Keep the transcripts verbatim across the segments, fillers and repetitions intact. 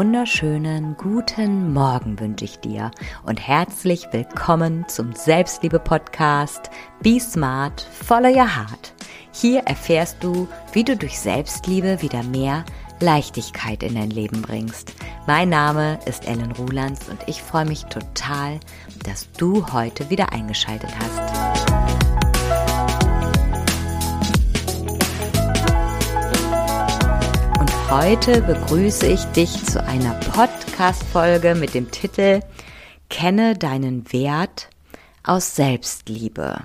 wunderschönen guten Morgen wünsche ich dir und herzlich willkommen zum Selbstliebe-Podcast Be Smart, Follow Your Heart. Hier erfährst du, wie du durch Selbstliebe wieder mehr Leichtigkeit in dein Leben bringst. Mein Name ist Ellen Rulands und ich freue mich total, dass du heute wieder eingeschaltet hast. Heute begrüße ich dich zu einer Podcast-Folge mit dem Titel Kenne deinen Wert aus Selbstliebe.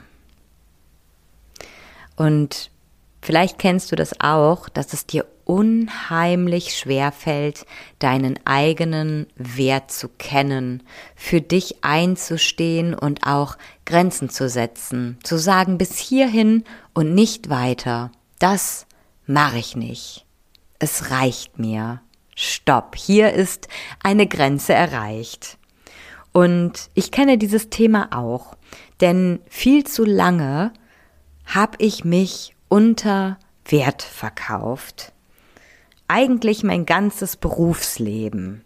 Und vielleicht kennst du das auch, dass es dir unheimlich schwer fällt, deinen eigenen Wert zu kennen, für dich einzustehen und auch Grenzen zu setzen, zu sagen bis hierhin und nicht weiter. Das mache ich nicht. Es reicht mir. Stopp, hier ist eine Grenze erreicht. Und ich kenne dieses Thema auch, denn viel zu lange habe ich mich unter Wert verkauft. Eigentlich mein ganzes Berufsleben.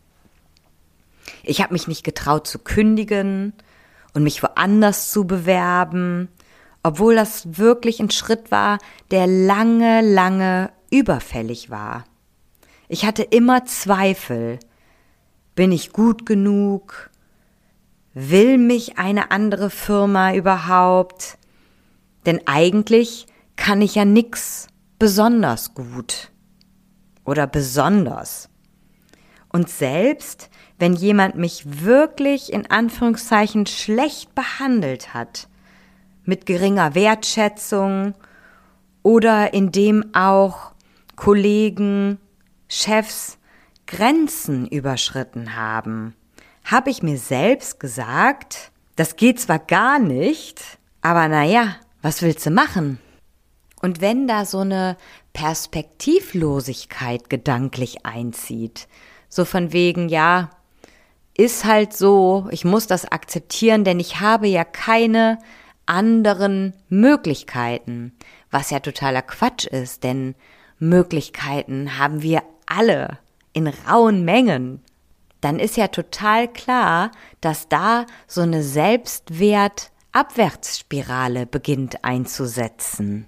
Ich habe mich nicht getraut zu kündigen und mich woanders zu bewerben, obwohl das wirklich ein Schritt war, der lange, lange überfällig war. Ich hatte immer Zweifel. Bin ich gut genug? Will mich eine andere Firma überhaupt? Denn eigentlich kann ich ja nix besonders gut oder besonders. Und selbst wenn jemand mich wirklich in Anführungszeichen schlecht behandelt hat, mit geringer Wertschätzung oder indem auch Kollegen, Chefs Grenzen überschritten haben, habe ich mir selbst gesagt, das geht zwar gar nicht, aber naja, was willst du machen? Und wenn da so eine Perspektivlosigkeit gedanklich einzieht, so von wegen, ja, ist halt so, ich muss das akzeptieren, denn ich habe ja keine anderen Möglichkeiten, was ja totaler Quatsch ist, denn Möglichkeiten haben wir alle in rauen Mengen. Dann ist ja total klar, dass da so eine Selbstwert-Abwärtsspirale beginnt einzusetzen.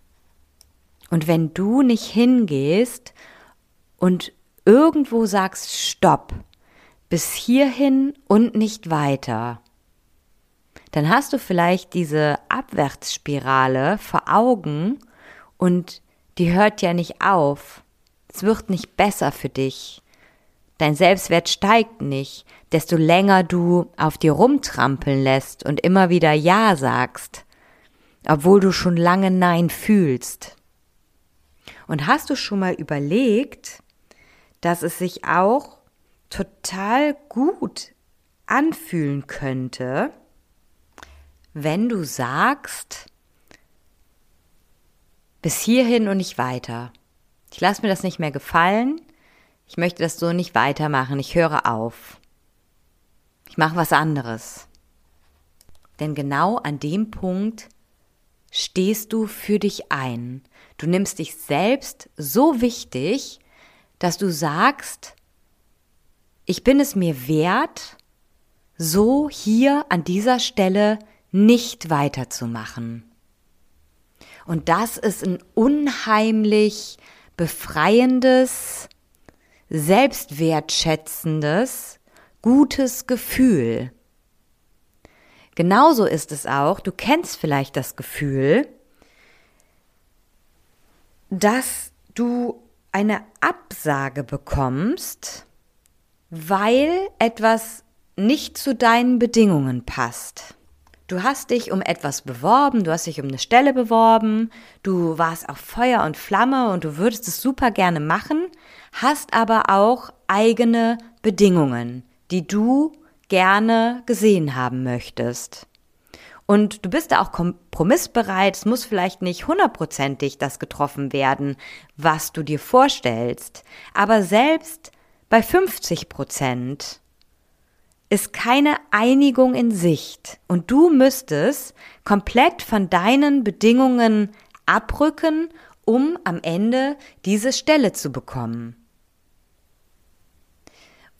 Und wenn du nicht hingehst und irgendwo sagst, stopp, bis hierhin und nicht weiter, dann hast du vielleicht diese Abwärtsspirale vor Augen und die hört ja nicht auf. Es wird nicht besser für dich. Dein Selbstwert steigt nicht, desto länger du auf dir rumtrampeln lässt und immer wieder Ja sagst, obwohl du schon lange Nein fühlst. Und hast du schon mal überlegt, dass es sich auch total gut anfühlen könnte, wenn du sagst, bis hierhin und nicht weiter. Ich lasse mir das nicht mehr gefallen. Ich möchte das so nicht weitermachen. Ich höre auf. Ich mache was anderes. Denn genau an dem Punkt stehst du für dich ein. Du nimmst dich selbst so wichtig, dass du sagst, ich bin es mir wert, so hier an dieser Stelle nicht weiterzumachen. Und das ist ein unheimlich befreiendes, selbstwertschätzendes, gutes Gefühl. Genauso ist es auch, du kennst vielleicht das Gefühl, dass du eine Absage bekommst, weil etwas nicht zu deinen Bedingungen passt. Du hast dich um etwas beworben, du hast dich um eine Stelle beworben, du warst auf Feuer und Flamme und du würdest es super gerne machen, hast aber auch eigene Bedingungen, die du gerne gesehen haben möchtest. Und du bist da auch kompromissbereit, es muss vielleicht nicht hundertprozentig das getroffen werden, was du dir vorstellst, aber selbst bei fünfzig Prozent ist keine Einigung in Sicht und du müsstest komplett von deinen Bedingungen abrücken, um am Ende diese Stelle zu bekommen.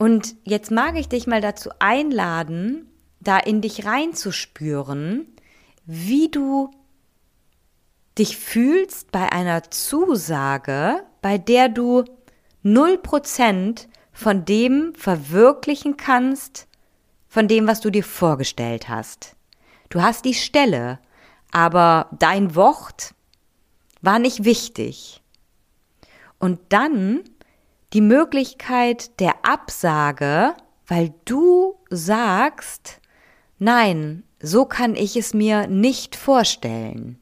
Und jetzt mag ich dich mal dazu einladen, da in dich reinzuspüren, wie du dich fühlst bei einer Zusage, bei der du null Prozent von dem verwirklichen kannst, von dem, was du dir vorgestellt hast. Du hast die Stelle, aber dein Wort war nicht wichtig. Und dann die Möglichkeit der Absage, weil du sagst, nein, so kann ich es mir nicht vorstellen.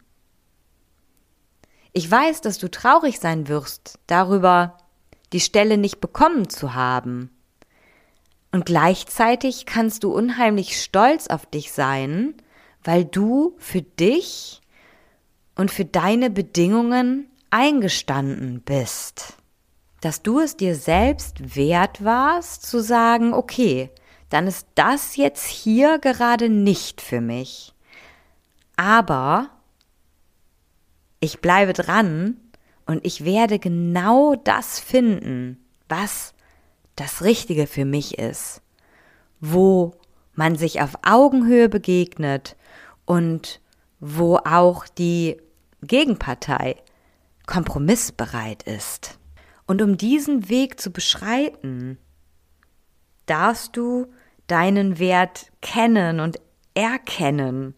Ich weiß, dass du traurig sein wirst darüber, die Stelle nicht bekommen zu haben. Und gleichzeitig kannst du unheimlich stolz auf dich sein, weil du für dich und für deine Bedingungen eingestanden bist. Dass du es dir selbst wert warst, zu sagen, okay, dann ist das jetzt hier gerade nicht für mich. Aber ich bleibe dran und ich werde genau das finden, was das Richtige für mich ist, wo man sich auf Augenhöhe begegnet und wo auch die Gegenpartei kompromissbereit ist. Und um diesen Weg zu beschreiten, darfst du deinen Wert kennen und erkennen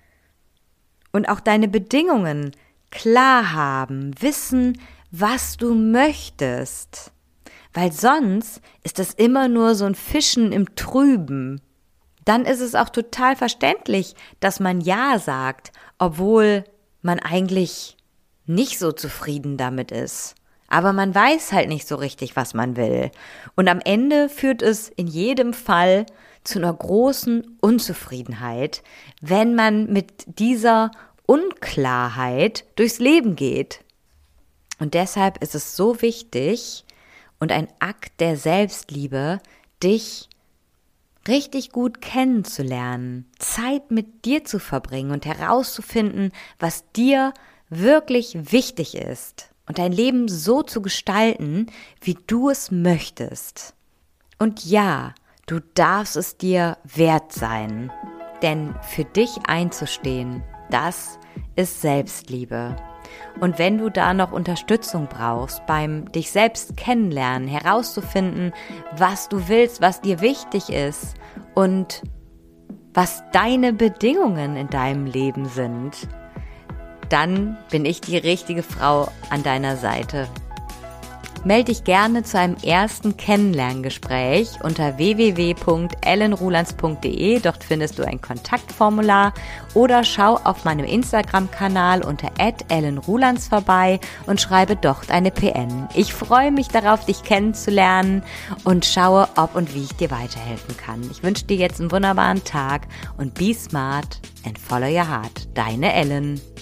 und auch deine Bedingungen klar haben, wissen, was du möchtest. Weil sonst ist das immer nur so ein Fischen im Trüben. Dann ist es auch total verständlich, dass man Ja sagt, obwohl man eigentlich nicht so zufrieden damit ist. Aber man weiß halt nicht so richtig, was man will. Und am Ende führt es in jedem Fall zu einer großen Unzufriedenheit, wenn man mit dieser Unklarheit durchs Leben geht. Und deshalb ist es so wichtig und ein Akt der Selbstliebe, dich richtig gut kennenzulernen, Zeit mit dir zu verbringen und herauszufinden, was dir wirklich wichtig ist und dein Leben so zu gestalten, wie du es möchtest. Und ja, du darfst es dir wert sein, denn für dich einzustehen, das ist Selbstliebe. Und wenn du da noch Unterstützung brauchst beim dich selbst kennenlernen, herauszufinden, was du willst, was dir wichtig ist und was deine Bedingungen in deinem Leben sind, dann bin ich die richtige Frau an deiner Seite. Melde dich gerne zu einem ersten Kennenlerngespräch unter w w w punkt ellen rulands punkt d e. Dort findest du ein Kontaktformular oder schau auf meinem Instagram-Kanal unter at ellen rulands vorbei und schreibe dort eine P N. Ich freue mich darauf, dich kennenzulernen und schaue, ob und wie ich dir weiterhelfen kann. Ich wünsche dir jetzt einen wunderbaren Tag und be smart and follow your heart. Deine Ellen.